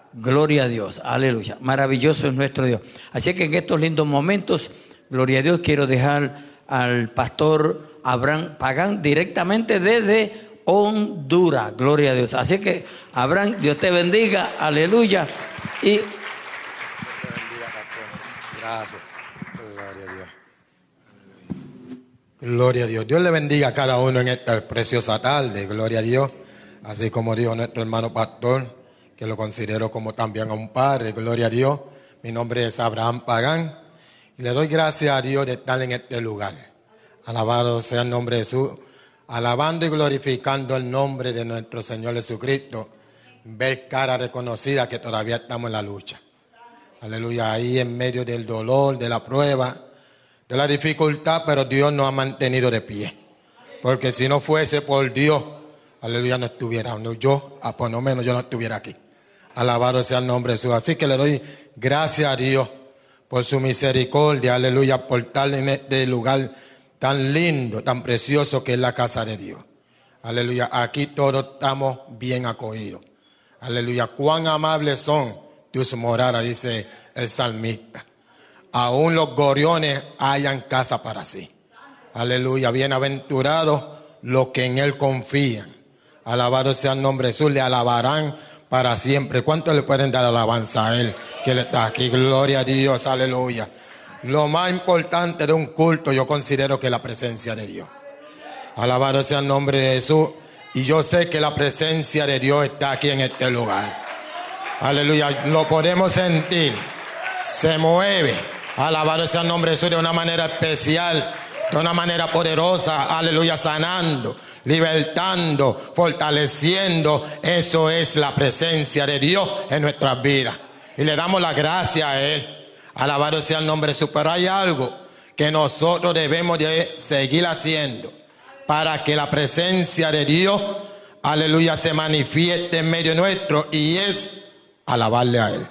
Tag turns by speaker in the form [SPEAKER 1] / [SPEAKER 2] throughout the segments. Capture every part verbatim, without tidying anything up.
[SPEAKER 1] Gloria a Dios, aleluya. Maravilloso es nuestro Dios. Así que en estos lindos momentos, gloria a Dios, quiero dejar al pastor Abraham Pagán directamente desde Honduras. Gloria a Dios. Así que, Abraham, Dios te bendiga, aleluya. Y
[SPEAKER 2] Dios te bendiga, pastor. Gracias. Gloria a Dios. Gloria a Dios. Dios le bendiga a cada uno en esta preciosa tarde. Gloria a Dios. Así como dijo nuestro hermano pastor, que lo considero como también a un padre. Gloria a Dios. Mi nombre es Abraham Pagán. Y le doy gracias a Dios de estar en este lugar. Alabado sea el nombre de Jesús. Alabando y glorificando el nombre de nuestro Señor Jesucristo. Ver cara reconocida que todavía estamos en la lucha. Aleluya. Ahí en medio del dolor, de la prueba, de la dificultad, pero Dios nos ha mantenido de pie. Porque si no fuese por Dios, aleluya, no estuviera. No, yo, por lo menos yo no estuviera aquí. Alabado sea el nombre de Jesús. Así que le doy gracias a Dios por su misericordia. Aleluya, por estar en este lugar tan lindo, tan precioso que es la casa de Dios. Aleluya, aquí todos estamos bien acogidos. Aleluya, cuán amables son tus moradas, dice el salmista. Aún los gorriones hayan casa para sí. Aleluya, bienaventurados los que en él confían. Alabado sea el nombre de Jesús, le alabarán para siempre. ¿Cuánto le pueden dar alabanza a él que él está aquí? Gloria a Dios, aleluya. Lo más importante de un culto yo considero que es la presencia de Dios. Alabado sea el nombre de Jesús. Y yo sé que la presencia de Dios está aquí en este lugar. Aleluya, lo podemos sentir. Se mueve. Alabado sea el nombre de Jesús de una manera especial, de una manera poderosa. Aleluya, sanando, libertando, fortaleciendo. Eso es la presencia de Dios en nuestras vidas. Y le damos la gracia a Él. Alabado sea el nombre de Jesús. Pero hay algo que nosotros debemos de seguir haciendo para que la presencia de Dios, aleluya, se manifieste en medio nuestro, y es alabarle a Él.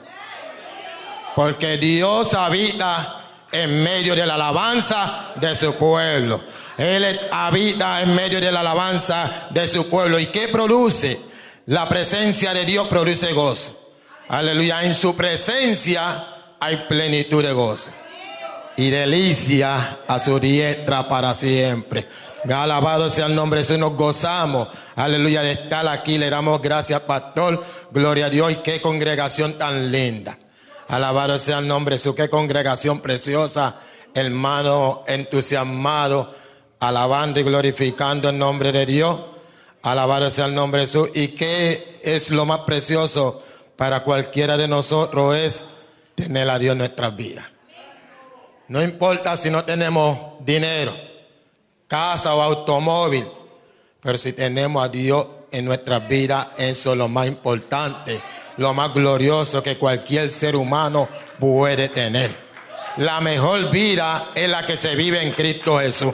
[SPEAKER 2] Porque Dios habita en medio de la alabanza de su pueblo. Él habita en medio de la alabanza de su pueblo. ¿Y qué produce? La presencia de Dios produce gozo. Aleluya, en su presencia hay plenitud de gozo y delicia a su diestra para siempre. Alabado sea el nombre de Jesús, nos gozamos, aleluya, de estar aquí. Le damos gracias, pastor, gloria a Dios. Y qué congregación tan linda. Alabado sea el nombre de Jesús, qué congregación preciosa, hermano entusiasmado, alabando y glorificando el nombre de Dios. Alabado sea el nombre de Jesús. Y qué es lo más precioso para cualquiera de nosotros, es tener a Dios en nuestras vidas. No importa si no tenemos dinero, casa o automóvil, pero si tenemos a Dios en nuestras vidas, eso es lo más importante, lo más glorioso que cualquier ser humano puede tener. La mejor vida es la que se vive en Cristo Jesús.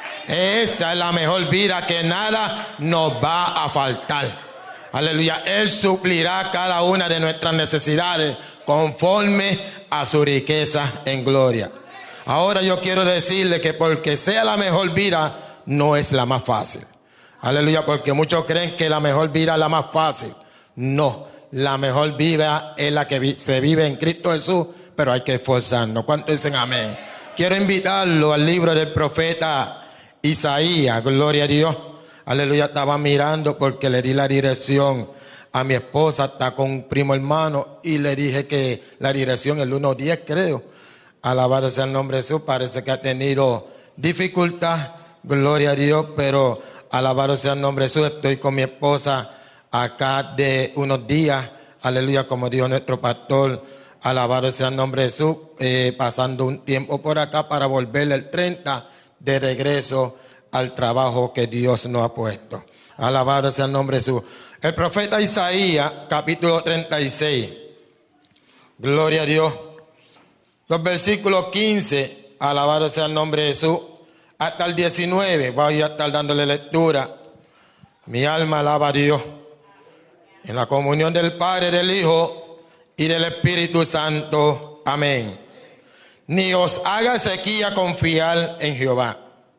[SPEAKER 2] Esa es la mejor vida, que nada nos va a faltar. Aleluya, Él suplirá cada una de nuestras necesidades conforme a su riqueza en gloria. Ahora yo quiero decirle que porque sea la mejor vida, no es la más fácil. Aleluya, porque muchos creen que la mejor vida es la más fácil. No, la mejor vida es la que vi- se vive en Cristo Jesús, pero hay que esforzarnos. ¿Cuántos dicen amén? Quiero invitarlo al libro del profeta Isaías, gloria a Dios. Aleluya, estaba mirando porque le di la dirección a mi esposa, está con un primo hermano, y le dije que la dirección es el uno diez, creo. Alabado sea el nombre de Jesús. Parece que ha tenido dificultad, gloria a Dios, pero alabado sea el nombre de Jesús. Estoy con mi esposa acá de unos días, aleluya, como dijo nuestro pastor, alabado sea el nombre de Jesús, eh, pasando un tiempo por acá para volver el treinta de regreso al trabajo que Dios nos ha puesto. Alabado sea el nombre de Jesús. El profeta Isaías, capítulo treinta y seis, gloria a Dios. Los versículos quince, alabado sea el nombre de Jesús, hasta el diecinueve, voy a estar dándole lectura. Mi alma alaba a Dios. En la comunión del Padre, del Hijo y del Espíritu Santo. Amén. Ni os haga sequía confiar en Jehová,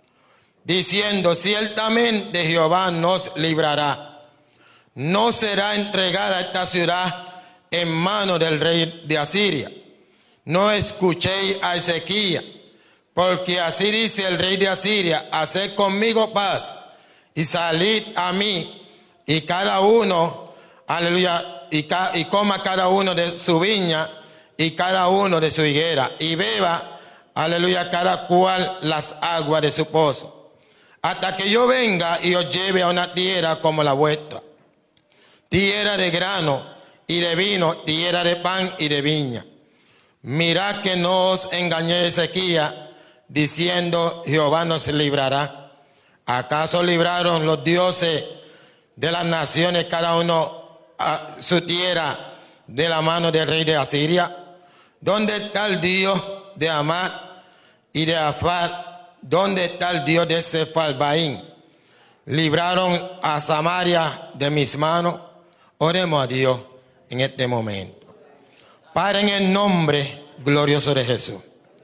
[SPEAKER 2] diciendo, ciertamente Jehová nos librará. No será entregada esta ciudad en mano del rey de Asiria. No escuchéis a Ezequías, porque así dice el rey de Asiria: haced conmigo paz y salid a mí, y cada uno, aleluya, y, ca, y coma cada uno de su viña y cada uno de su higuera, y beba, aleluya, cada cual las aguas de su pozo, hasta que yo venga y os lleve a una tierra como la vuestra, tierra de grano y de vino, tierra de pan y de viña. Mirad que no os engañé Ezequías, diciendo: Jehová nos librará. ¿Acaso libraron los dioses de las naciones cada uno a su tierra de la mano del rey de Asiria? ¿Dónde está el Dios de Amad y de Afar? ¿Dónde está el Dios de Sefalbaín? ¿Libraron a Samaria de mis manos? Oremos a Dios en este momento. Padre, en el nombre glorioso de Jesús,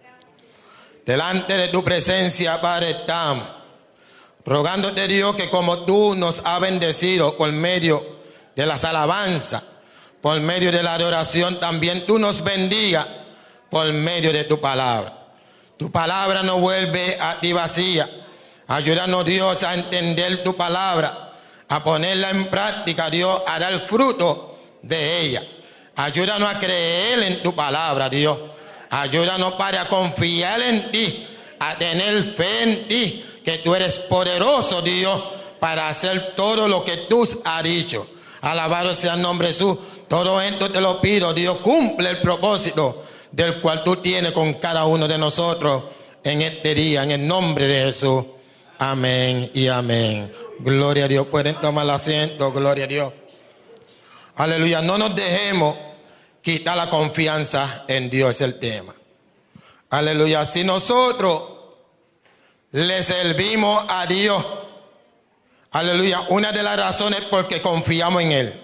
[SPEAKER 2] delante de tu presencia, Padre, estamos rogándote, Dios, que como tú nos has bendecido por medio de las alabanzas, por medio de la adoración, también tú nos bendigas por medio de tu palabra. Tu palabra no vuelve a ti vacía. Ayúdanos, Dios, a entender tu palabra, a ponerla en práctica, Dios, a dar fruto de ella. Ayúdanos a creer en tu palabra, Dios. Ayúdanos, Padre, a confiar en ti, a tener fe en ti, que tú eres poderoso, Dios, para hacer todo lo que tú has dicho. Alabado sea el nombre de Jesús. Todo esto te lo pido, Dios, cumple el propósito del cual tú tienes con cada uno de nosotros en este día, en el nombre de Jesús. Amén y amén. Gloria a Dios. Pueden tomar asiento, gloria a Dios. Aleluya. No nos dejemos quitar la confianza en Dios, es el tema. Aleluya. Si nosotros le servimos a Dios, aleluya, una de las razones es porque confiamos en Él.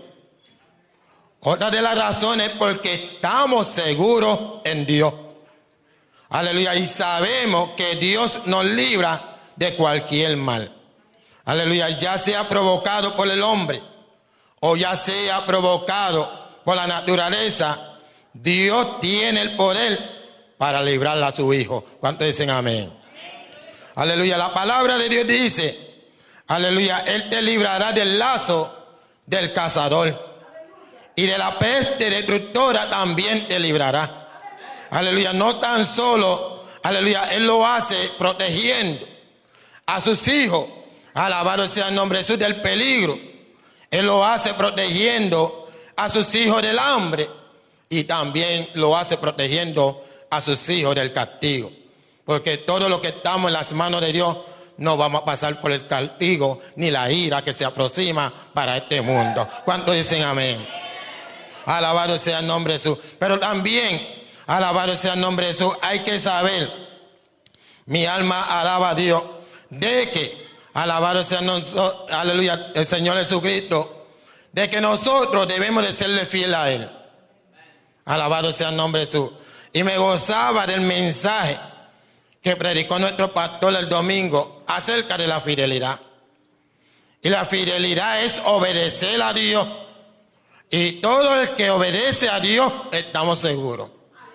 [SPEAKER 2] Otra de las razones es porque estamos seguros en Dios. Aleluya. Y sabemos que Dios nos libra de cualquier mal. Aleluya. Ya sea provocado por el hombre o ya sea provocado por la naturaleza, Dios tiene el poder para librar a su Hijo. ¿Cuántos dicen amén? Aleluya. La palabra de Dios dice, aleluya, Él te librará del lazo del cazador y de la peste destructora también te librará. Aleluya. No tan solo, aleluya, Él lo hace protegiendo a sus hijos. Alabado sea el nombre de Jesús, del peligro. Él lo hace protegiendo a sus hijos del hambre y también lo hace protegiendo a sus hijos del castigo. Porque todo lo que estamos en las manos de Dios no vamos a pasar por el castigo ni la ira que se aproxima para este mundo. ¿Cuántos dicen amén? Alabado sea el nombre de Jesús. Pero también, alabado sea el nombre de Jesús, hay que saber, mi alma alaba a Dios, de que, alabado sea nosotros, aleluya, el Señor Jesucristo, de que nosotros debemos de serle fiel a Él. Alabado sea el nombre de Jesús. Y me gozaba del mensaje que predicó nuestro pastor el domingo acerca de la fidelidad. Y la fidelidad es obedecer a Dios. Y todo el que obedece a Dios, estamos seguros.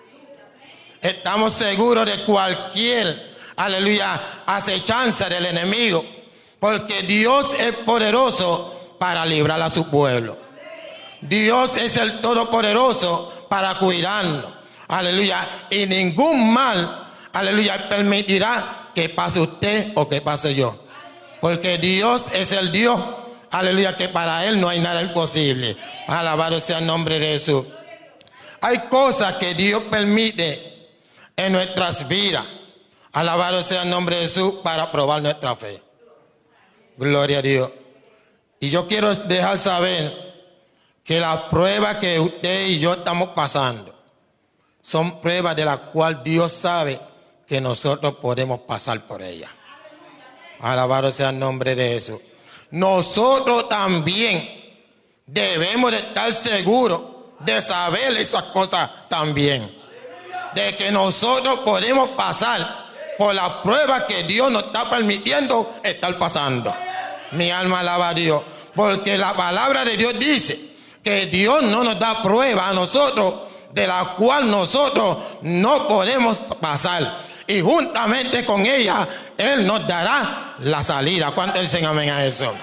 [SPEAKER 2] Estamos seguros de cualquier, aleluya, acechanza del enemigo. Porque Dios es poderoso para librar a su pueblo. Dios es el Todopoderoso para cuidarnos. Aleluya. Y ningún mal, aleluya, permitirá que pase usted o que pase yo. Porque Dios es el Dios, aleluya, que para Él no hay nada imposible. Alabado sea el nombre de Jesús. Hay cosas que Dios permite en nuestras vidas. Alabado sea el nombre de Jesús para probar nuestra fe. Gloria a Dios. Y yo quiero dejar saber que las pruebas que usted y yo estamos pasando son pruebas de las cuales Dios sabe que nosotros podemos pasar por ellas. Alabado sea el nombre de Jesús. Nosotros también debemos de estar seguros de saber esas cosas también. De que nosotros podemos pasar por las pruebas que Dios nos está permitiendo estar pasando. Mi alma alaba a Dios. Porque la palabra de Dios dice que Dios no nos da prueba a nosotros de la cual nosotros no podemos pasar. Y juntamente con ella, Él nos dará la salida. ¿Cuántos dicen amén a eso?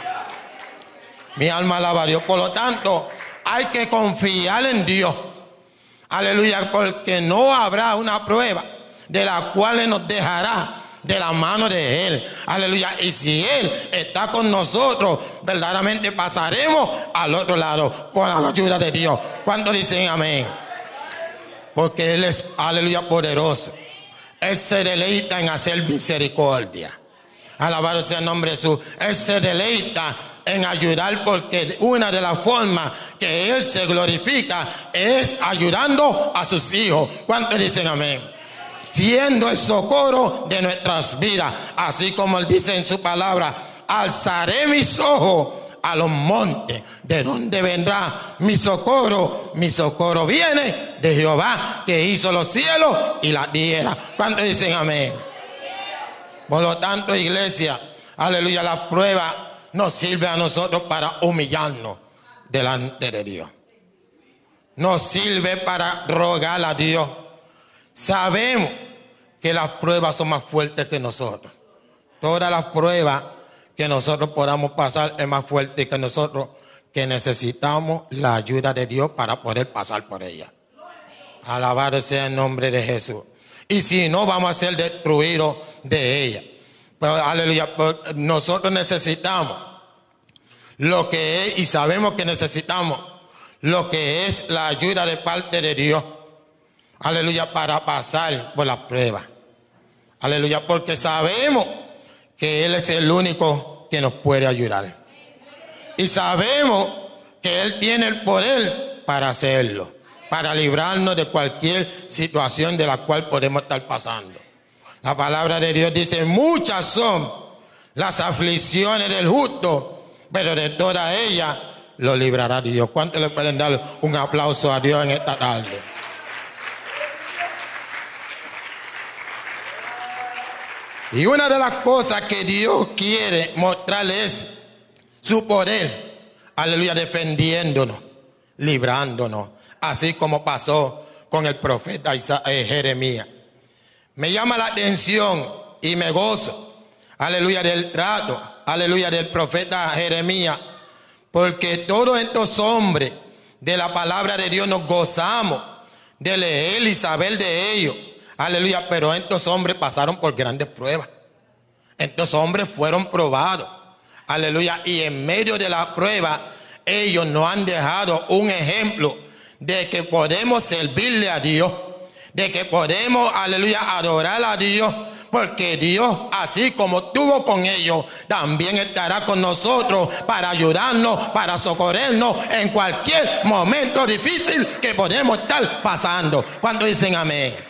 [SPEAKER 2] Mi alma alaba a Dios. Por lo tanto, hay que confiar en Dios. Aleluya, porque no habrá una prueba de la cual Él nos dejará de la mano de Él. Aleluya. Y si Él está con nosotros, verdaderamente pasaremos al otro lado con la ayuda de Dios. ¿Cuántos dicen amén? Porque Él es, aleluya, poderoso. Él se deleita en hacer misericordia. Alabado sea el nombre de Jesús. Él se deleita en ayudar, porque una de las formas que Él se glorifica es ayudando a sus hijos. ¿Cuántos dicen amén? Siendo el socorro de nuestras vidas, así como Él dice en su palabra: alzaré mis ojos a los montes, ¿de dónde vendrá mi socorro? Mi socorro viene de Jehová, que hizo los cielos y la tierra. ¿Cuántos dicen amén? Por lo tanto, iglesia, aleluya, la prueba nos sirve a nosotros para humillarnos delante de Dios. Nos sirve para rogar a Dios. Sabemos que las pruebas son más fuertes que nosotros. Todas las pruebas que nosotros podamos pasar es más fuerte que nosotros, que necesitamos la ayuda de Dios para poder pasar por ella. Alabado sea el nombre de Jesús. Y si no, vamos a ser destruidos de ella. Pero, aleluya, pero nosotros necesitamos lo que es, y sabemos que necesitamos lo que es la ayuda de parte de Dios. Aleluya, para pasar por las pruebas. Aleluya, porque sabemos que Él es el único que nos puede ayudar. Y sabemos que Él tiene el poder para hacerlo, para librarnos de cualquier situación de la cual podemos estar pasando. La palabra de Dios dice: muchas son las aflicciones del justo, pero de todas ellas lo librará Dios. ¿Cuántos le pueden dar un aplauso a Dios en esta tarde? Y una de las cosas que Dios quiere mostrarle es su poder, aleluya, defendiéndonos, librándonos, así como pasó con el profeta Isa- eh, Jeremías. Me llama la atención y me gozo, aleluya, del trato, aleluya, del profeta Jeremías, porque todos estos hombres de la palabra de Dios nos gozamos de leer y saber de ellos. Aleluya, pero estos hombres pasaron por grandes pruebas. Estos hombres fueron probados. Aleluya, y en medio de la prueba, ellos nos han dejado un ejemplo de que podemos servirle a Dios, de que podemos, aleluya, adorar a Dios, porque Dios, así como estuvo con ellos, también estará con nosotros para ayudarnos, para socorrernos en cualquier momento difícil que podemos estar pasando. ¿Cuántos dicen amén?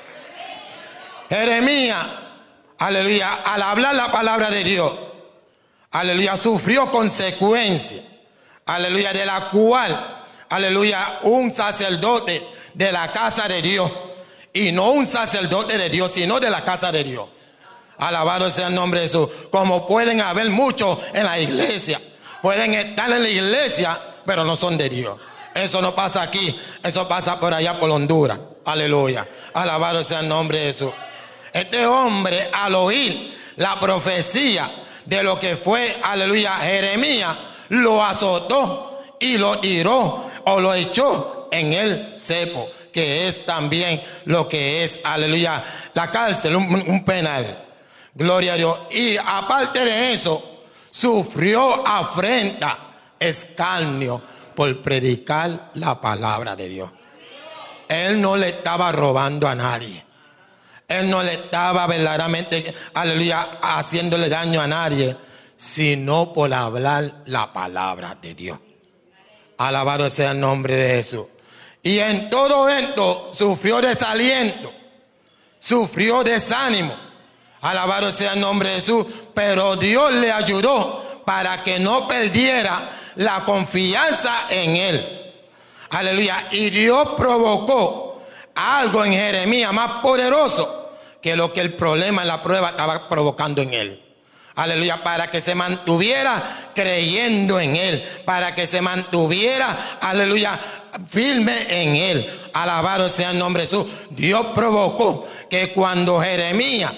[SPEAKER 2] Jeremías, aleluya, al hablar la palabra de Dios, aleluya, sufrió consecuencias, aleluya, de la cual, aleluya, un sacerdote de la casa de Dios, y no un sacerdote de Dios, sino de la casa de Dios. Alabado sea el nombre de Jesús. Como pueden haber muchos en la iglesia, pueden estar en la iglesia, pero no son de Dios. Eso no pasa aquí, eso pasa por allá por Honduras. Aleluya. Alabado sea el nombre de Jesús. Este hombre, al oír la profecía de lo que fue, aleluya, Jeremías, lo azotó y lo tiró o lo echó en el cepo, que es también lo que es, aleluya, la cárcel, un, un penal. Gloria a Dios. Y aparte de eso, sufrió afrenta, escarnio, por predicar la palabra de Dios. Él no le estaba robando a nadie. Él no le estaba verdaderamente, aleluya, haciéndole daño a nadie, sino por hablar la palabra de Dios. Alabado sea el nombre de Jesús. Y en todo esto sufrió desaliento, sufrió desánimo. Alabado sea el nombre de Jesús. Pero Dios le ayudó para que no perdiera la confianza en Él. Aleluya. Y Dios provocó algo en Jeremías más poderoso que lo que el problema en la prueba estaba provocando en él. Aleluya, para que se mantuviera creyendo en Él, para que se mantuviera, aleluya, firme en Él. Alabado sea el nombre de Jesús. Dios provocó que cuando Jeremías,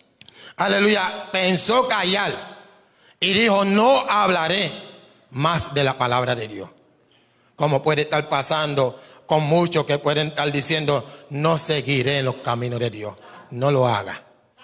[SPEAKER 2] aleluya, pensó callar y dijo, no hablaré más de la palabra de Dios. Como puede estar pasando con muchos que pueden estar diciendo, no seguiré en los caminos de Dios. No lo haga.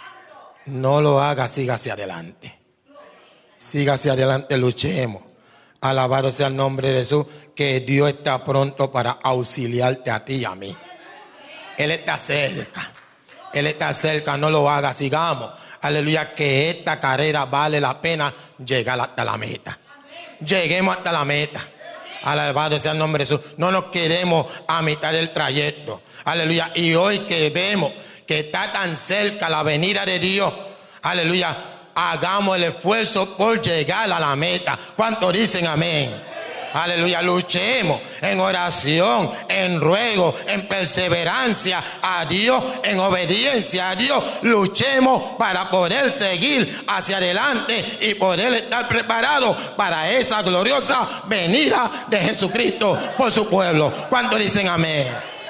[SPEAKER 2] No lo haga, siga hacia adelante. Siga hacia adelante, luchemos. Alabado sea el nombre de Jesús, que Dios está pronto para auxiliarte a ti y a mí. Él está cerca. Él está cerca, no lo haga, sigamos. Aleluya, que esta carrera vale la pena llegar hasta la meta. Lleguemos hasta la meta. Alabado sea el nombre de Jesús. No nos queremos a mitad del trayecto. Aleluya. Y hoy que vemos que está tan cerca la venida de Dios, aleluya, hagamos el esfuerzo por llegar a la meta. ¿Cuántos dicen amén? Aleluya, luchemos en oración, en ruego, en perseverancia a Dios, en obediencia a Dios. Luchemos para poder seguir hacia adelante y poder estar preparados para esa gloriosa venida de Jesucristo por su pueblo. ¿Cuántos dicen amén?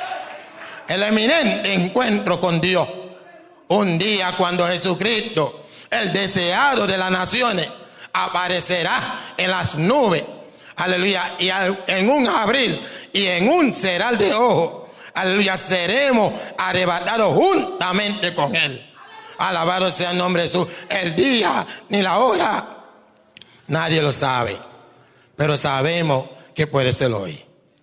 [SPEAKER 2] El eminente encuentro con Dios. Un día cuando Jesucristo, el deseado de las naciones, aparecerá en las nubes. Aleluya, y en un abril y en un ceral de ojos, aleluya, seremos arrebatados juntamente con Él. Alabado sea el nombre de Jesús. El día ni la hora, nadie lo sabe, pero sabemos que puede ser hoy.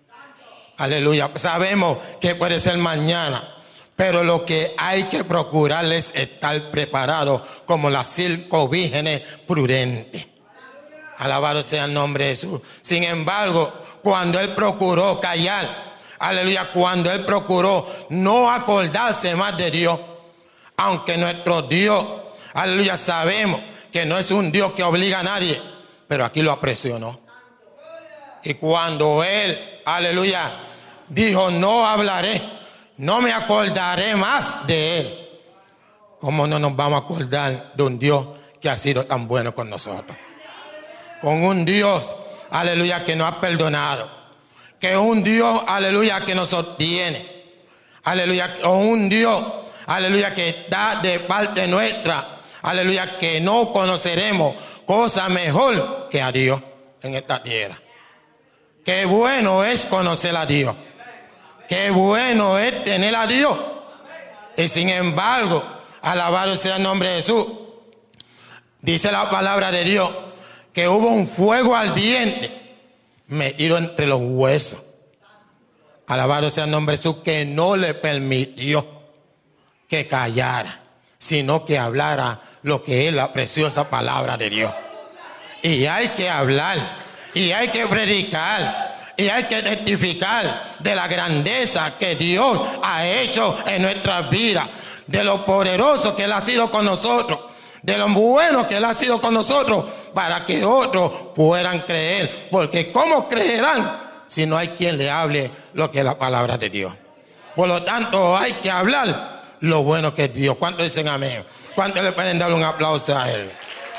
[SPEAKER 2] Aleluya, sabemos que puede ser mañana, pero lo que hay que procurar es estar preparados como las cinco vírgenes prudentes. Alabado sea el nombre de Jesús. Sin embargo, cuando Él procuró callar, aleluya, cuando Él procuró no acordarse más de Dios, aunque nuestro Dios, aleluya, sabemos que no es un Dios que obliga a nadie, pero aquí lo presionó. Y cuando Él, aleluya, dijo, no hablaré, no me acordaré más de Él, ¿cómo no nos vamos a acordar de un Dios que ha sido tan bueno con nosotros? Con un Dios, aleluya, que nos ha perdonado. Que es un Dios, aleluya, que nos sostiene. Aleluya, con un Dios, aleluya, que está de parte nuestra. Aleluya, que no conoceremos cosa mejor que a Dios en esta tierra. Qué bueno es conocer a Dios. Qué bueno es tener a Dios. Y sin embargo, alabado sea el nombre de Jesús. Dice la palabra de Dios que hubo un fuego ardiente metido entre los huesos. Alabado sea el nombre de Jesús, que no le permitió que callara, sino que hablara lo que es la preciosa palabra de Dios. Y hay que hablar, y hay que predicar, y hay que testificar de la grandeza que Dios ha hecho en nuestras vidas, de lo poderoso que Él ha sido con nosotros, de lo bueno que Él ha sido con nosotros, para que otros puedan creer. Porque ¿cómo creerán si no hay quien le hable lo que es la palabra de Dios? Por lo tanto, hay que hablar lo bueno que es Dios. ¿Cuántos dicen amén? ¿Cuántos le pueden dar un aplauso a Él?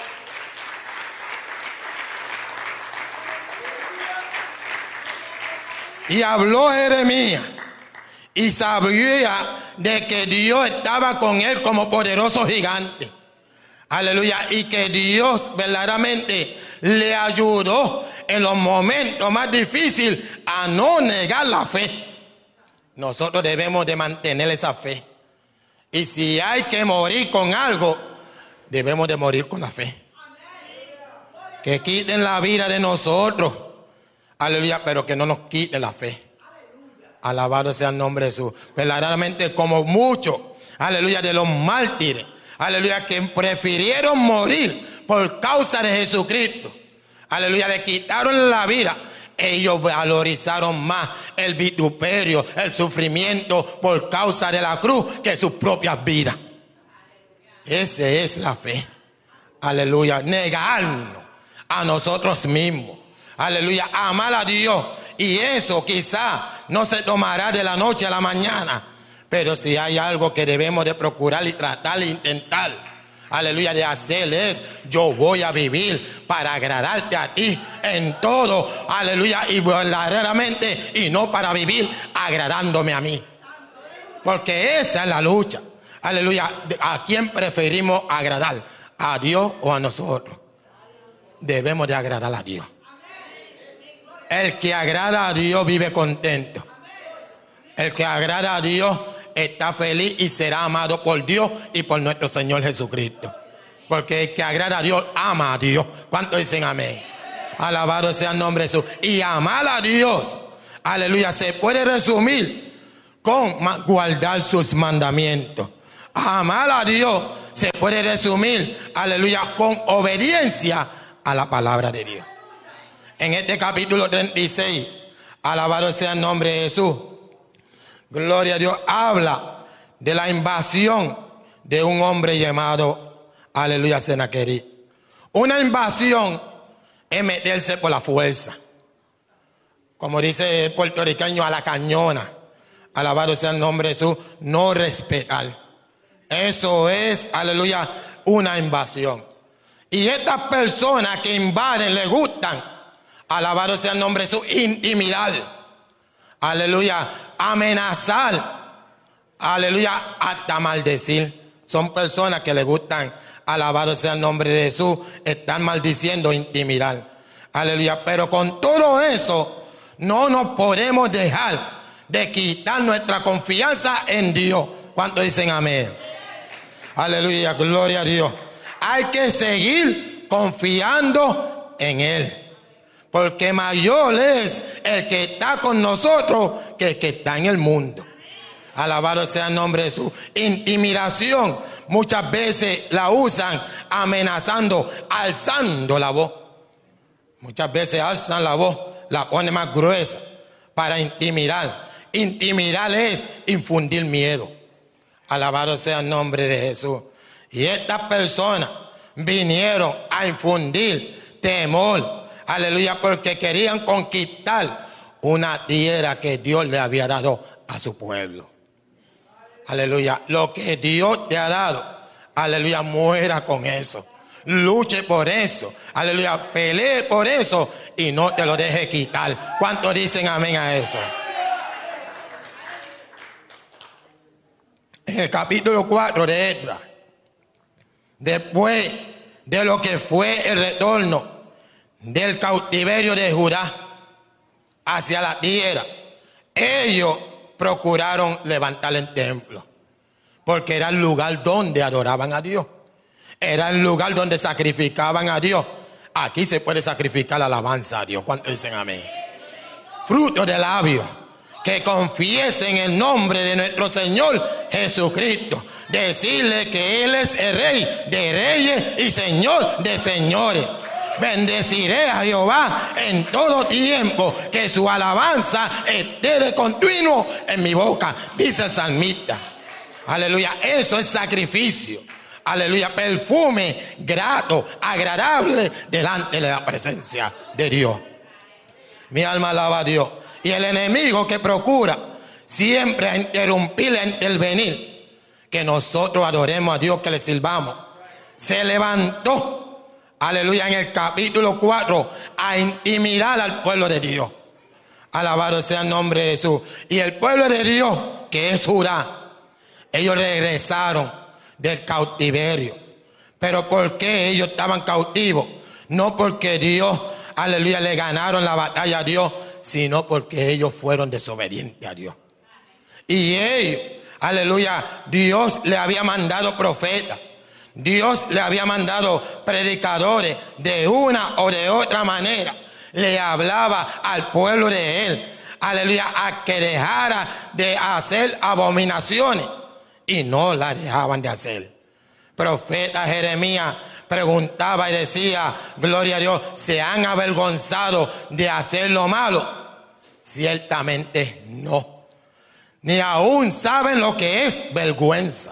[SPEAKER 2] Y habló Jeremías y sabía de que Dios estaba con él como poderoso gigante. Aleluya. Y que Dios verdaderamente le ayudó en los momentos más difíciles a no negar la fe. Nosotros debemos de mantener esa fe. Y si hay que morir con algo, debemos de morir con la fe. Que quiten la vida de nosotros. Aleluya, pero que no nos quiten la fe. Alabado sea el nombre de Jesús. Verdaderamente como muchos, aleluya, de los mártires, aleluya, que prefirieron morir por causa de Jesucristo. Aleluya, le quitaron la vida. Ellos valorizaron más el vituperio, el sufrimiento por causa de la cruz que sus propias vidas. Esa es la fe. Aleluya, negarnos a nosotros mismos. Aleluya, amar a Dios. Y eso quizá no se tomará de la noche a la mañana. Pero si hay algo que debemos de procurar y tratar e intentar, aleluya, de hacer es, yo voy a vivir para agradarte a ti en todo, aleluya, y verdaderamente, y no para vivir agradándome a mí. Porque esa es la lucha, aleluya. ¿A quién preferimos agradar? ¿A Dios o a nosotros? Debemos de agradar a Dios. El que agrada a Dios vive contento. El que agrada a Dios está feliz y será amado por Dios y por nuestro Señor Jesucristo. Porque el que agrada a Dios ama a Dios. ¿Cuántos dicen amén? Alabado sea el nombre de Jesús. Y amar a Dios, aleluya, se puede resumir con guardar sus mandamientos. Amar a Dios se puede resumir, aleluya, con obediencia a la palabra de Dios. En este capítulo treinta y seis, alabado sea el nombre de Jesús, gloria a Dios, habla de la invasión de un hombre llamado, aleluya, Senaquerib. Una invasión es meterse por la fuerza. Como dice el puertorriqueño, a la cañona. Alabado sea el nombre de Jesús, no respetar. Eso es, aleluya, una invasión. Y estas personas que invaden les gustan, alabado sea el nombre de Jesús, intimidar. Aleluya, amenazar, aleluya, hasta maldecir. Son personas que les gustan, alabado sea el nombre de Jesús, están maldiciendo, intimidar. Aleluya, pero con todo eso no nos podemos dejar de quitar nuestra confianza en Dios. ¿Cuántos dicen amén? Aleluya, gloria a Dios. Hay que seguir confiando en Él. Porque mayor es el que está con nosotros que el que está en el mundo. Alabado sea el nombre de Jesús. Intimidación muchas veces la usan amenazando, alzando la voz. Muchas veces alzan la voz, la ponen más gruesa para intimidar. Intimidar es infundir miedo. Alabado sea el nombre de Jesús. Y estas personas vinieron a infundir temor. Aleluya, porque querían conquistar una tierra que Dios le había dado a su pueblo. Aleluya, lo que Dios te ha dado, aleluya, muera con eso. Luche por eso, aleluya, pelee por eso y no te lo deje quitar. ¿Cuántos dicen amén a eso? En el capítulo cuatro de Esdras, después de lo que fue el retorno del cautiverio de Judá hacia la tierra, ellos procuraron levantar el templo, porque era el lugar donde adoraban a Dios, era el lugar donde sacrificaban a Dios. Aquí se puede sacrificar la alabanza a Dios. ¿Cuántos dicen amén? Fruto de labios que confiesen el nombre de nuestro Señor Jesucristo, decirle que Él es el Rey de reyes y Señor de señores. Bendeciré a Jehová en todo tiempo, que su alabanza esté de continuo en mi boca, dice el salmista. Aleluya, eso es sacrificio. Aleluya, perfume grato, agradable delante de la presencia de Dios. Mi alma alaba a Dios. Y el enemigo que procura siempre a interrumpir, a intervenir, que nosotros adoremos a Dios, que le sirvamos, se levantó, aleluya, en el capítulo cuatro, a intimidar al pueblo de Dios. Alabado sea el nombre de Jesús. Y el pueblo de Dios, que es Judá, ellos regresaron del cautiverio. Pero ¿por qué ellos estaban cautivos? No porque Dios, aleluya, le ganaron la batalla a Dios, sino porque ellos fueron desobedientes a Dios. Y ellos, aleluya, Dios le había mandado profetas, Dios le había mandado predicadores, de una o de otra manera le hablaba al pueblo de él, aleluya, a que dejara de hacer abominaciones, y no la dejaban de hacer. Profeta Jeremías preguntaba y decía, gloria a Dios, ¿se han avergonzado de hacer lo malo? Ciertamente no. Ni aún saben lo que es vergüenza.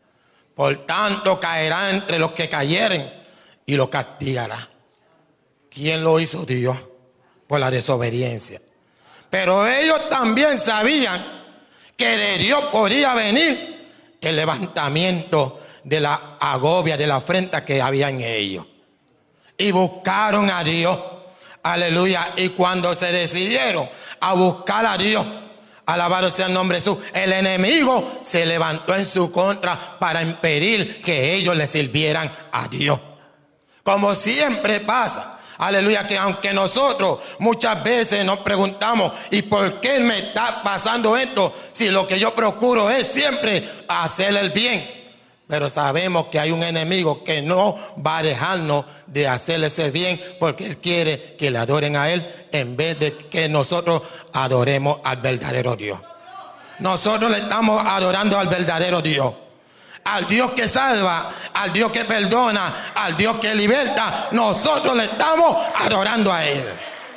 [SPEAKER 2] Por tanto caerá entre los que cayeren y lo castigará. ¿Quién lo hizo? Dios, por la desobediencia. Pero ellos también sabían que de Dios podía venir el levantamiento de la agobia, de la afrenta que había en ellos. Y buscaron a Dios. Aleluya. Y cuando se decidieron a buscar a Dios, alabado sea el nombre de Jesús, el enemigo se levantó en su contra para impedir que ellos le sirvieran a Dios. Como siempre pasa, aleluya, que aunque nosotros muchas veces nos preguntamos, ¿y por qué me está pasando esto? Si lo que yo procuro es siempre hacer el bien. Pero sabemos que hay un enemigo que no va a dejarnos de hacerle ese bien, porque él quiere que le adoren a él en vez de que nosotros adoremos al verdadero Dios. Nosotros le estamos adorando al verdadero Dios, al Dios que salva, al Dios que perdona, al Dios que liberta. Nosotros le estamos adorando a él.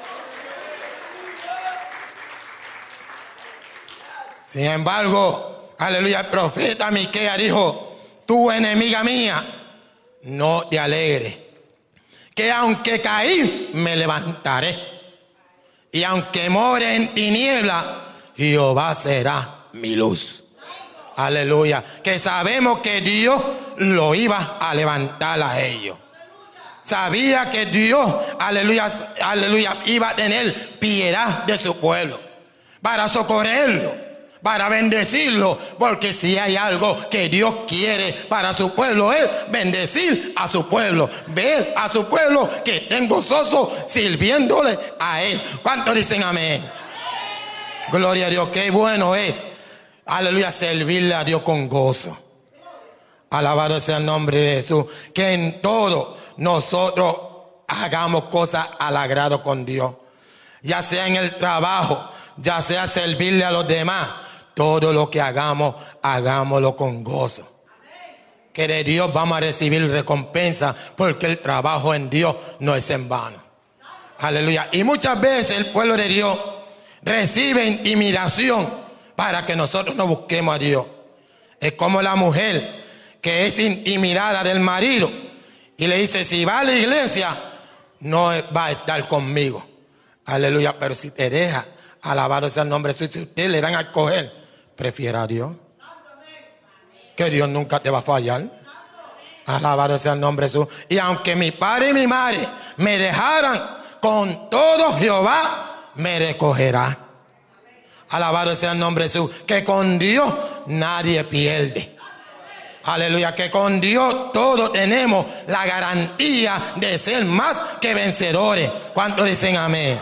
[SPEAKER 2] Sin embargo, aleluya, el profeta Miqueas dijo: tú, enemiga mía, no te alegres, que aunque caí, me levantaré, y aunque more en tiniebla, Jehová será mi luz. Aleluya, que sabemos que Dios lo iba a levantar a ellos. Sabía que Dios, aleluya, aleluya, iba a tener piedad de su pueblo para socorrerlo, para bendecirlo, porque si hay algo que Dios quiere para su pueblo es bendecir a su pueblo, ver a su pueblo que estén gozosos sirviéndole a él. ¿Cuántos dicen amén? Amén. Gloria a Dios, qué bueno es, aleluya, servirle a Dios con gozo. Alabado sea el nombre de Jesús. Que en todo nosotros hagamos cosas al agrado con Dios, ya sea en el trabajo, ya sea servirle a los demás. Todo lo que hagamos, hagámoslo con gozo. Que de Dios vamos a recibir recompensa, porque el trabajo en Dios no es en vano. Aleluya. Y muchas veces el pueblo de Dios recibe intimidación para que nosotros no busquemos a Dios. Es como la mujer que es intimidada del marido y le dice: si va a la iglesia, no va a estar conmigo. Aleluya. Pero si te deja, alabado sea el nombre de Jesús, si ustedes le dan a escoger, prefiera a Dios, que Dios nunca te va a fallar. Alabado sea el nombre de Jesús. Y aunque mi padre y mi madre me dejaran, con todo Jehová me recogerá. Alabado sea el nombre de Jesús. Que con Dios nadie pierde. Aleluya, que con Dios todos tenemos la garantía de ser más que vencedores. ¿Cuántos dicen amén?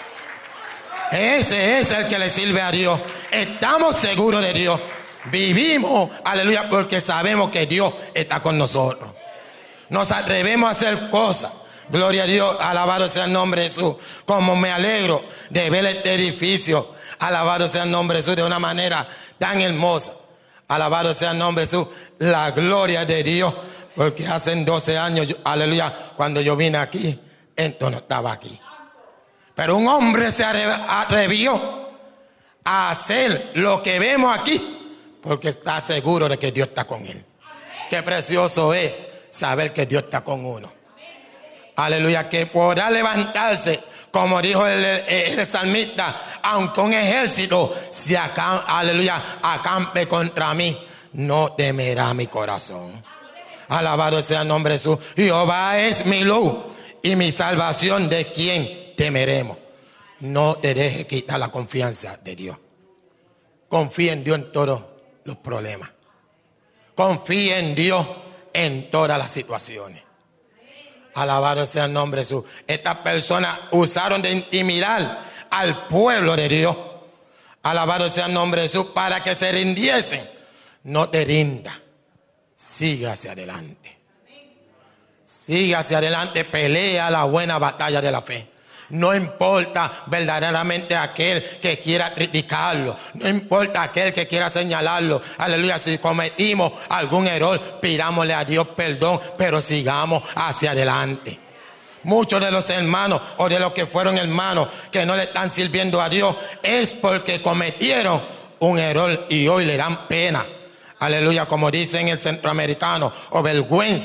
[SPEAKER 2] Ese es el que le sirve a Dios. Estamos seguros de Dios. Vivimos, aleluya, porque sabemos que Dios está con nosotros. Nos atrevemos a hacer cosas. Gloria a Dios, alabado sea el nombre de Jesús. Como me alegro de ver este edificio, alabado sea el nombre de Jesús, de una manera tan hermosa. Alabado sea el nombre de Jesús. La gloria de Dios, porque hace doce años, yo, aleluya, cuando yo vine aquí, entonces no estaba aquí. Pero un hombre se atrevió a hacer lo que vemos aquí, porque está seguro de que Dios está con él. Amén. Qué precioso es saber que Dios está con uno. Amén. Aleluya, que podrá levantarse, como dijo el, el, el salmista, aunque un ejército se acampe, aleluya, acampe contra mí, no temerá mi corazón. Amén. Alabado sea el nombre de Jesús. Jehová es mi luz y mi salvación, ¿de quién temeremos? No te dejes quitar la confianza de Dios. Confía en Dios en todos los problemas. Confía en Dios en todas las situaciones. Alabado sea el nombre de Jesús. Estas personas usaron de intimidar al pueblo de Dios. Alabado sea el nombre de Jesús, para que se rindiesen. No te rindas. Siga hacia adelante. Siga hacia adelante. Pelea la buena batalla de la fe. No importa verdaderamente aquel que quiera criticarlo. No importa aquel que quiera señalarlo. Aleluya. Si cometimos algún error, pidámosle a Dios perdón, pero sigamos hacia adelante. Muchos de los hermanos o de los que fueron hermanos que no le están sirviendo a Dios es porque cometieron un error y hoy le dan pena. Aleluya, como dicen el centroamericano, o vergüenza.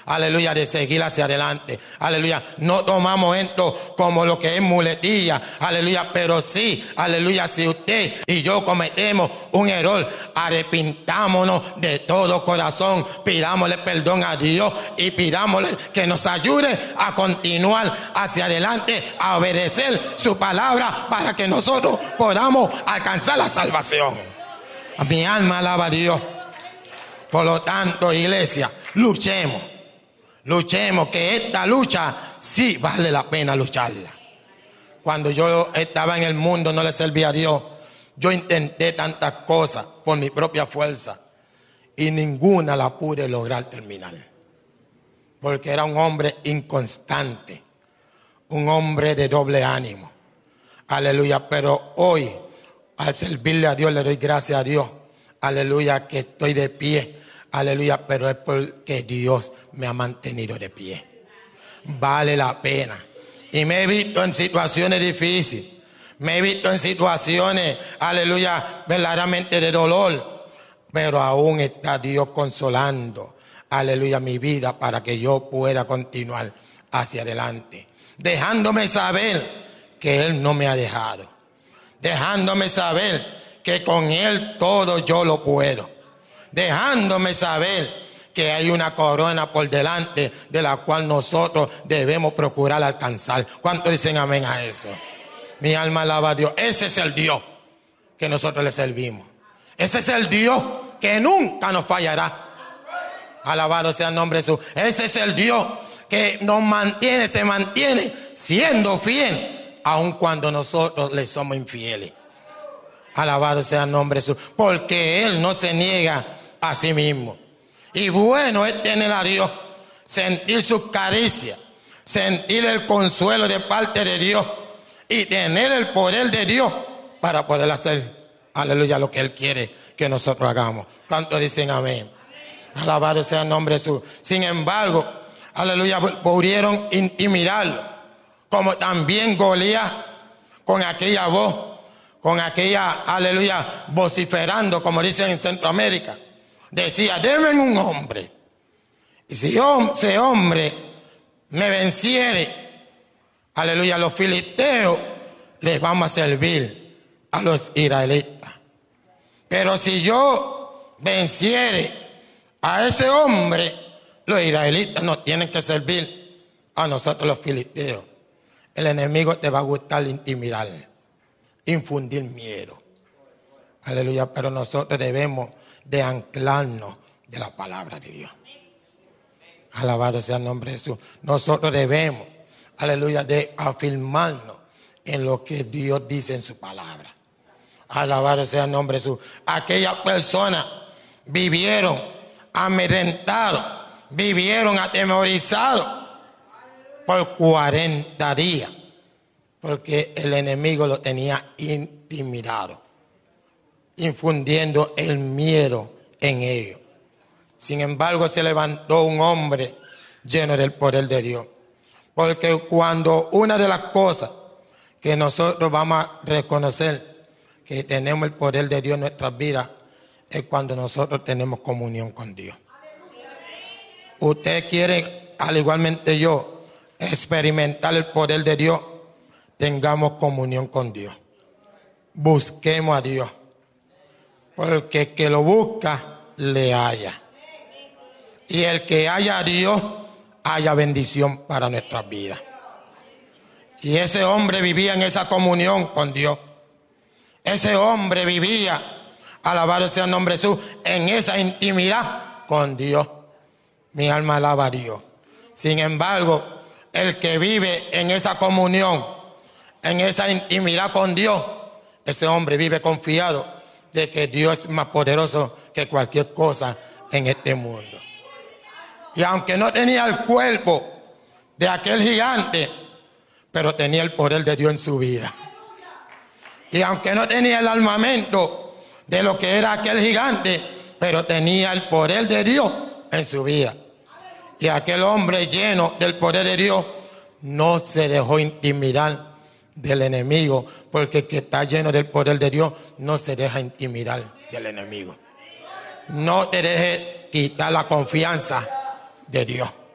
[SPEAKER 2] aleluya, de seguir hacia adelante, aleluya. No tomamos esto como lo que es muletilla, aleluya, pero sí, aleluya, si usted y yo cometemos un error, arrepintámonos de todo corazón, pidámosle perdón a Dios y pidámosle que nos ayude a continuar hacia adelante, a obedecer su palabra para que nosotros podamos alcanzar la salvación. Mi alma alaba a Dios. Por lo tanto, iglesia, luchemos, luchemos, que esta lucha sí vale la pena lucharla. Cuando yo estaba en el mundo no le servía a Dios. Yo intenté tantas cosas por mi propia fuerza y ninguna la pude lograr terminar. Porque era un hombre inconstante, un hombre de doble ánimo. Aleluya, pero hoy al servirle a Dios le doy gracias a Dios. Aleluya, que estoy de pie. Aleluya, pero es porque Dios me ha mantenido de pie. Vale la pena. Y me he visto en situaciones difíciles. Me he visto en situaciones, aleluya, verdaderamente de dolor. Pero aún está Dios consolando, aleluya, mi vida para que yo pueda continuar hacia adelante. Dejándome saber que Él no me ha dejado. Dejándome saber que con Él todo yo lo puedo. Dejándome saber que hay una corona por delante de la cual nosotros debemos procurar alcanzar. ¿Cuántos dicen amén a eso? Mi alma alaba a Dios. Ese es el Dios que nosotros le servimos. Ese es el Dios que nunca nos fallará. Alabado sea el nombre de Jesús. Ese es el Dios que nos mantiene, se mantiene siendo fiel, aun cuando nosotros le somos infieles. Alabado sea el nombre de Jesús. Porque Él no se niega a sí mismo. Y bueno es tener a Dios, sentir sus caricias, sentir el consuelo de parte de Dios y tener el poder de Dios para poder hacer, aleluya, lo que Él quiere que nosotros hagamos. ¿Cuántos dicen amén? Alabado sea el nombre de Jesús. Sin embargo, aleluya, pudieron intimidarlo, como también Goliat, con aquella voz, con aquella, aleluya, vociferando, como dicen en Centroamérica. Decía, denme un hombre. Y si yo, ese hombre me venciere, aleluya, a los filisteos les vamos a servir a los israelitas. Pero si yo venciere a ese hombre, los israelitas nos tienen que servir a nosotros los filisteos. El enemigo te va a gustar intimidar, infundir miedo. Aleluya, pero nosotros debemos de anclarnos de la palabra de Dios. Alabado sea el nombre de Jesús. Nosotros debemos, aleluya, de afirmarnos en lo que Dios dice en su palabra. Alabado sea el nombre de Jesús. Aquellas personas vivieron amedrentados, vivieron atemorizados por cuarenta días, porque el enemigo lo tenía intimidado, infundiendo el miedo en ellos. Sin embargo, se levantó un hombre lleno del poder de Dios. Porque cuando una de las cosas que nosotros vamos a reconocer que tenemos el poder de Dios en nuestras vidas es cuando nosotros tenemos comunión con Dios. Usted quiere, al igualmente yo, experimentar el poder de Dios, tengamos comunión con Dios. Busquemos a Dios. Porque el que lo busca, le halla. Y el que haya a Dios, haya bendición para nuestras vidas. Y ese hombre vivía en esa comunión con Dios. Ese hombre vivía, alabado sea el nombre de Jesús, en esa intimidad con Dios. Mi alma alaba a Dios. Sin embargo, el que vive en esa comunión, en esa intimidad con Dios, ese hombre vive confiado de que Dios es más poderoso que cualquier cosa en este mundo. Y aunque no tenía el cuerpo de aquel gigante, pero tenía el poder de Dios en su vida. Y aunque no tenía el armamento de lo que era aquel gigante, pero tenía el poder de Dios en su vida. Y aquel hombre lleno del poder de Dios no se dejó intimidar del enemigo, porque el que está lleno del poder de Dios no se deja intimidar del enemigo. No te dejes quitar la confianza de Dios.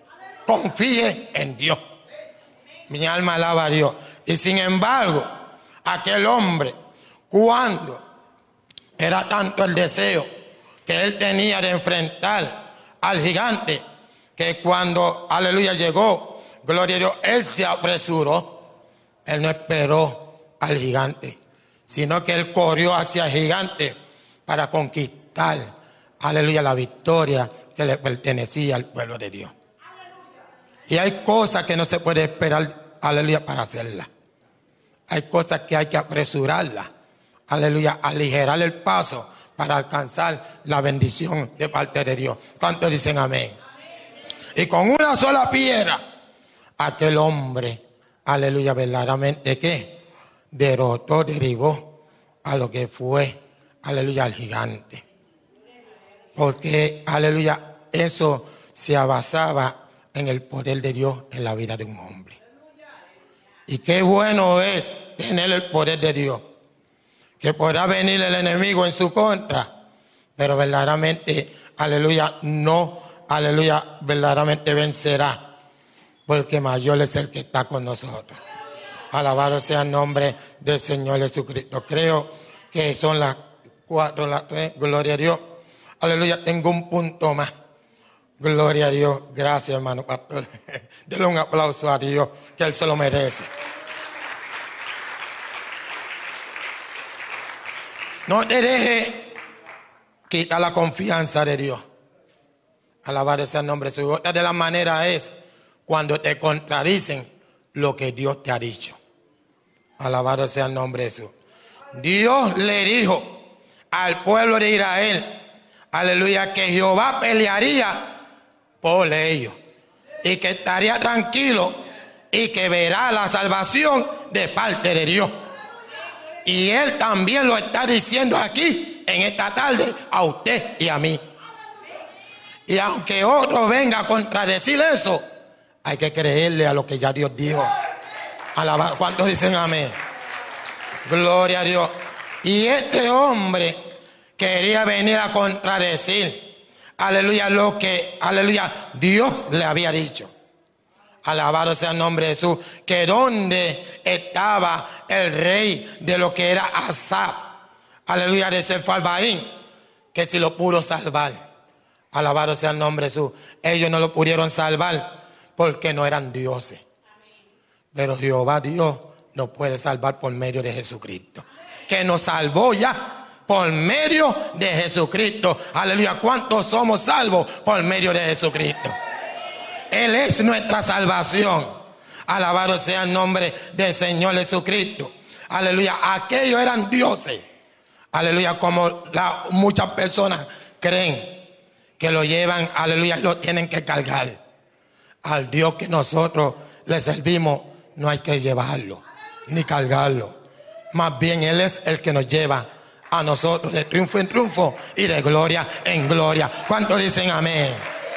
[SPEAKER 2] confíe en Dios. Mi alma alaba a Dios. Y sin embargo, aquel hombre, cuando era tanto el deseo que él tenía de enfrentar al gigante, que cuando, aleluya, llegó, gloria a Dios, él se apresuró. Él no esperó al gigante, sino que él corrió hacia el gigante para conquistar, aleluya, la victoria que le pertenecía al pueblo de Dios. Y hay cosas que no se puede esperar, aleluya, para hacerlas. Hay cosas que hay que apresurarlas, aleluya, aligerar el paso para alcanzar la bendición de parte de Dios. ¿Cuántos dicen amén? Y con una sola piedra, aquel hombre, aleluya, verdaderamente, ¿qué? Derrotó, derribó a lo que fue, aleluya, al gigante. Porque, aleluya, eso se basaba en el poder de Dios en la vida de un hombre. Y qué bueno es tener el poder de Dios, que podrá venir el enemigo en su contra, pero verdaderamente, aleluya, no, aleluya, verdaderamente vencerá, porque mayor es el que está con nosotros. Alabado sea el nombre del Señor Jesucristo. Creo que son las cuatro, las tres, gloria a Dios. Aleluya, tengo un punto más. Gloria a Dios. Gracias, hermano pastor. Denle un aplauso a Dios, que Él se lo merece. No te deje quitar la confianza de Dios. Alabado sea el nombre de su. Otra de las maneras es cuando te contradicen lo que Dios te ha dicho. Alabado sea el nombre de Jesús. Dios le dijo al pueblo de Israel, aleluya, que Jehová pelearía por ellos y que estaría tranquilo y que verá la salvación de parte de Dios. Y Él también lo está diciendo aquí en esta tarde a usted y a mí. Y aunque otro venga a contradecir eso, hay que creerle a lo que ya Dios dijo. Alabado. ¿Cuántos dicen amén? Gloria a Dios. Y este hombre quería venir a contradecir, aleluya, lo que, aleluya, Dios le había dicho. Alabado sea el nombre de Jesús. Que donde estaba el rey de lo que era Asaf, aleluya, de Sepharvaim, que si lo pudo salvar. Alabado sea el nombre de Jesús. Ellos no lo pudieron salvar porque no eran dioses. Pero Jehová Dios nos puede salvar por medio de Jesucristo, que nos salvó ya por medio de Jesucristo. Aleluya. ¿Cuántos somos salvos por medio de Jesucristo? Él es nuestra salvación. Alabado sea el nombre del Señor Jesucristo. Aleluya. Aquellos eran dioses. Aleluya. Como la, muchas personas creen que lo llevan, aleluya, y lo tienen que cargar. Al Dios que nosotros le servimos no hay que llevarlo ni cargarlo. Más bien Él es el que nos lleva a nosotros de triunfo en triunfo y de gloria en gloria. ¿Cuántos dicen amén?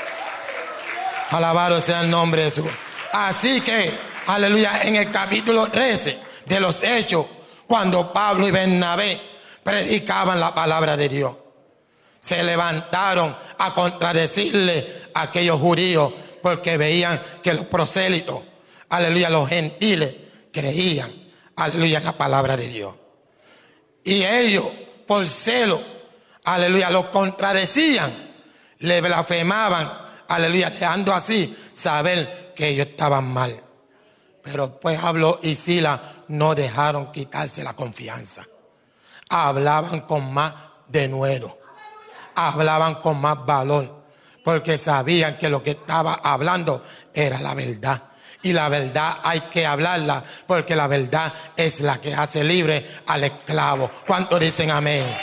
[SPEAKER 2] Alabado sea el nombre de Jesús. Así que, aleluya, en el capítulo trece de los Hechos, cuando Pablo y Bernabé predicaban la palabra de Dios, se levantaron a contradecirle a aquellos judíos porque veían que los prosélitos, aleluya, los gentiles creían, aleluya, en la palabra de Dios. Y ellos, por celo, aleluya, los contradecían, le blasfemaban, aleluya, dejando así saber que ellos estaban mal. Pero pues Pablo y Silas no dejaron quitarse la confianza. Hablaban con más denuedo, hablaban con más valor, porque sabían que lo que estaba hablando era la verdad. Y la verdad hay que hablarla, porque la verdad es la que hace libre al esclavo. ¿Cuántos dicen amén?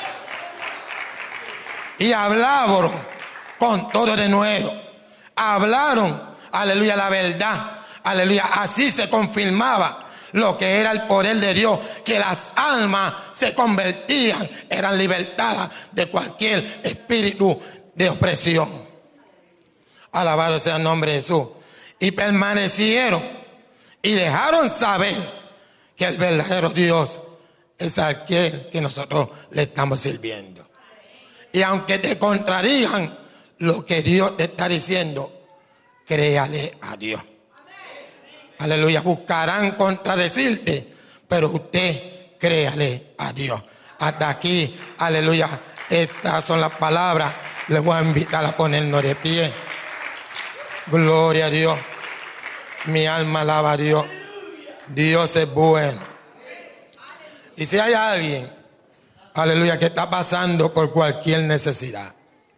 [SPEAKER 2] Y hablaron con todo denuedo. Hablaron, aleluya, la verdad. Aleluya, así se confirmaba lo que era el poder de Dios, que las almas se convertían, eran libertadas de cualquier espíritu de opresión. Alabado sea el nombre de Jesús. Y permanecieron y dejaron saber que el verdadero Dios es aquel que nosotros le estamos sirviendo. Y aunque te contradigan lo que Dios te está diciendo, créale a Dios. Aleluya. Buscarán contradecirte, pero usted créale a Dios. Hasta aquí, aleluya. Estas son las palabras. Les voy a invitar a ponernos de pie. Gloria a Dios. Mi alma alaba a Dios. Dios es bueno. Y si hay alguien, aleluya, que está pasando por cualquier necesidad,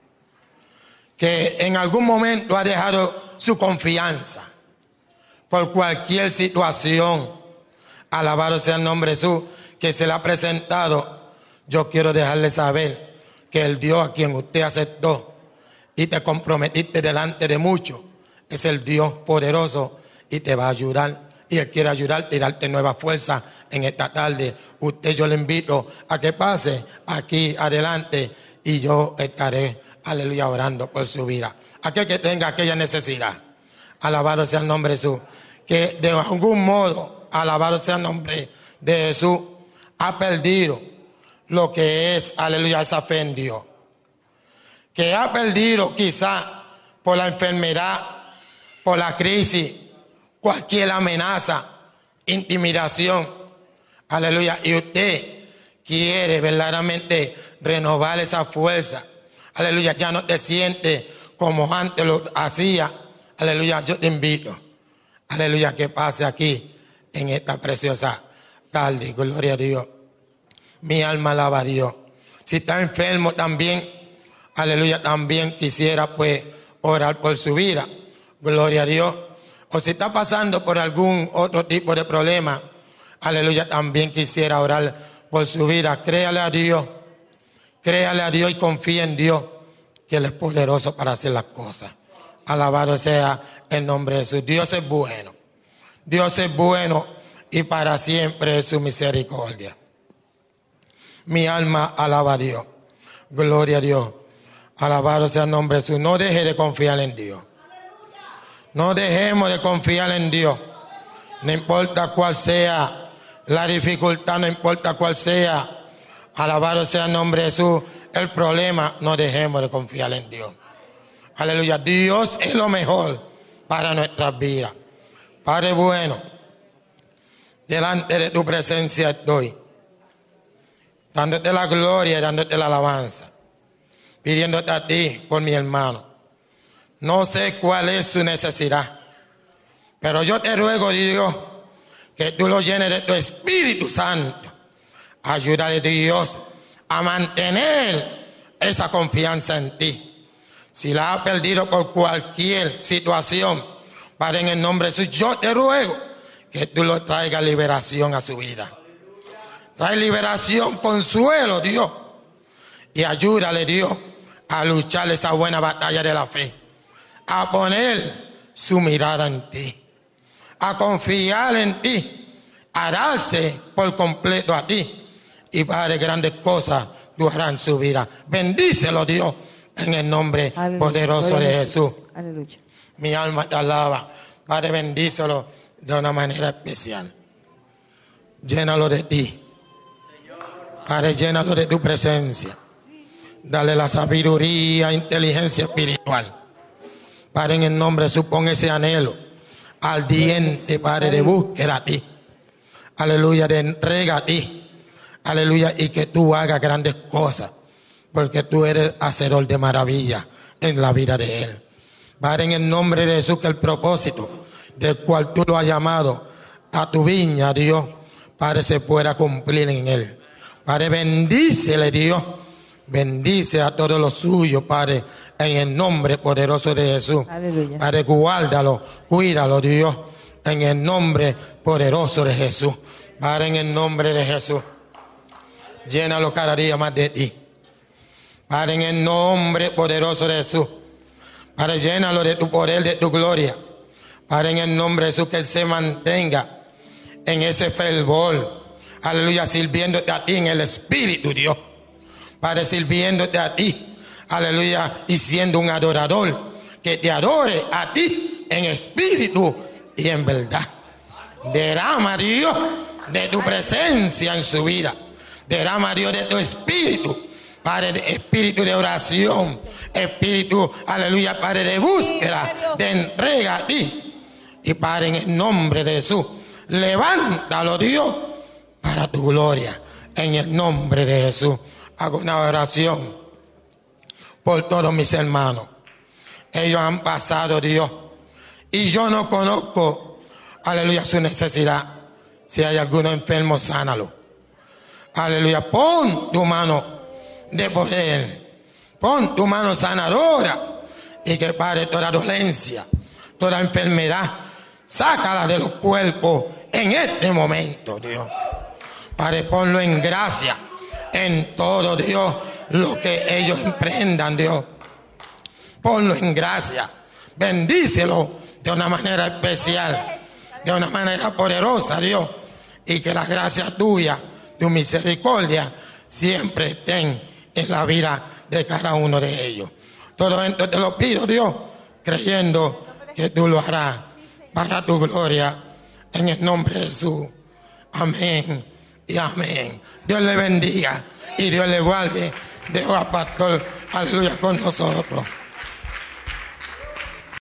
[SPEAKER 2] que en algún momento ha dejado su confianza por cualquier situación, alabado sea el nombre de Jesús, que se le ha presentado, yo quiero dejarle saber que el Dios a quien usted aceptó y te comprometiste delante de muchos, es el Dios poderoso y te va a ayudar. Y Él quiere ayudarte y darte nueva fuerza en esta tarde. Usted, yo le invito a que pase aquí adelante y yo estaré, aleluya, orando por su vida. Aquel que tenga aquella necesidad, alabado sea el nombre de Jesús, que de algún modo, alabado sea el nombre de Jesús, ha perdido lo que es, aleluya, esa fe en Dios. Que ha perdido quizá por la enfermedad, por la crisis, cualquier amenaza, intimidación, aleluya, y usted quiere verdaderamente renovar esa fuerza, aleluya, ya no te sientes como antes lo hacía, aleluya, yo te invito, aleluya, que pase aquí en esta preciosa tarde, gloria a Dios. Mi alma alaba a Dios. Si está enfermo también, aleluya, también quisiera pues orar por su vida, gloria a Dios. O si está pasando por algún otro tipo de problema, aleluya, también quisiera orar por su vida. Créale a Dios, créale a Dios y confíe en Dios, que Él es poderoso para hacer las cosas. Alabado sea el nombre de Jesús. Dios es bueno, Dios es bueno y para siempre es su misericordia. Mi alma alaba a Dios, gloria a Dios. Alabado sea el nombre de Jesús. No deje de confiar en Dios. No dejemos de confiar en Dios. No importa cuál sea la dificultad, no importa cuál sea, alabado sea el nombre de Jesús, el problema, no dejemos de confiar en Dios. Aleluya. Dios es lo mejor para nuestras vidas. Padre bueno, delante de tu presencia estoy, dándote la gloria y dándote la alabanza, pidiéndote a ti por mi hermano. No sé cuál es su necesidad, pero yo te ruego, Dios, que tú lo llenes de tu Espíritu Santo. Ayúdale, Dios, a mantener esa confianza en ti. Si la ha perdido por cualquier situación, Padre, en el nombre de Jesús, yo te ruego que tú lo traigas liberación a su vida. Trae liberación, consuelo, Dios, y ayúdale, Dios, a luchar esa buena batalla de la fe, a poner su mirada en ti, a confiar en ti, a darse por completo a ti, y Padre, grandes cosas tú harás en su vida. Bendícelo, Dios, en el nombre Aleluya. Poderoso de Jesús. Aleluya. Mi alma te alaba. Padre, bendícelo de una manera especial. Llénalo de ti. Padre, llénalo de tu presencia. Dale la sabiduría, inteligencia espiritual. Padre, en el nombre de Jesús, pon ese anhelo ardiente, Padre, de búsqueda a ti. Aleluya, de entrega a ti. Aleluya, y que tú hagas grandes cosas, porque tú eres hacedor de maravillas en la vida de él. Padre, en el nombre de Jesús, que el propósito del cual tú lo has llamado a tu viña, Dios, Padre, se pueda cumplir en él. Padre, bendícele, Dios. Bendice a todos los suyos, Padre, en el nombre poderoso de Jesús. Aleluya. Padre, guárdalo, cuídalo, Dios, en el nombre poderoso de Jesús. Padre, en el nombre de Jesús, llénalo cada día más de ti. Padre, en el nombre poderoso de Jesús. Padre, llénalo de tu poder, de tu gloria. Padre, en el nombre de Jesús, que él se mantenga en ese fervor. Aleluya, sirviéndote a ti en el Espíritu, Dios. Padre, sirviéndote a ti, aleluya, y siendo un adorador, que te adore a ti en espíritu y en verdad. Derrama, Dios, de tu presencia en su vida. Derrama, Dios, de tu espíritu Padre, de espíritu de oración, espíritu, aleluya, Padre, de búsqueda, de entrega a ti. Y Padre, en el nombre de Jesús, levántalo, Dios, para tu gloria. En el nombre de Jesús, hago una oración por todos mis hermanos. Ellos han pasado, Dios, y yo no conozco, aleluya, su necesidad. Si hay alguno enfermo, sánalo. Aleluya, pon tu mano de poder, pon tu mano sanadora, y que Padre, toda dolencia, toda enfermedad, sácala de los cuerpos en este momento, Dios. Padre, ponlo en gracia en todo, Dios, lo que ellos emprendan, Dios. Ponlo en gracia, bendícelo de una manera especial, de una manera poderosa, Dios, y que la gracia tuya, tu misericordia, siempre estén en la vida de cada uno de ellos. Todo esto te lo pido, Dios, creyendo que tú lo harás para tu gloria, en el nombre de Jesús. Amén y amén. Dios le bendiga y Dios le guarde. Dejo al pastor, aleluya, con nosotros.